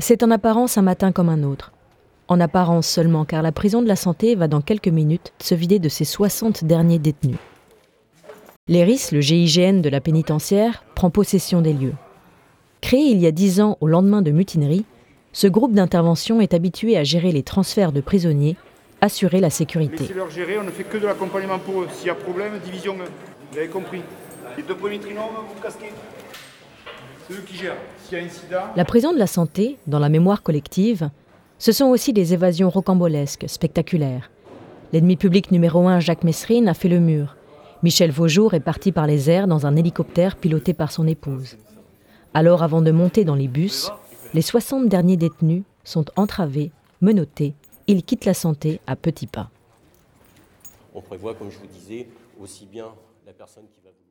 C'est en apparence un matin comme un autre. En apparence seulement, car la prison de la Santé va dans quelques minutes se vider de ses 60 derniers détenus. L'ERIS, le GIGN de la pénitentiaire, prend possession des lieux. Créé il y a 10 ans au lendemain de mutinerie, ce groupe d'intervention est habitué à gérer les transferts de prisonniers, assurer la sécurité. Laissez-leur gérer, on ne fait que de l'accompagnement pour eux. S'il y a problème, division, vous avez compris. Les 2 premiers trinômes, vous casquez. C'est eux qui gèrent. S'il y a incident... La prison de la Santé, dans la mémoire collective, ce sont aussi des évasions rocambolesques, spectaculaires. L'ennemi public numéro 1, Jacques Messrine, a fait le mur. Michel Vaujour est parti par les airs dans un hélicoptère piloté par son épouse. Alors, avant de monter dans les bus, les 60 derniers détenus sont entravés, menottés. Ils quittent la Santé à petits pas. On prévoit, comme je vous disais, aussi bien la personne qui va vous...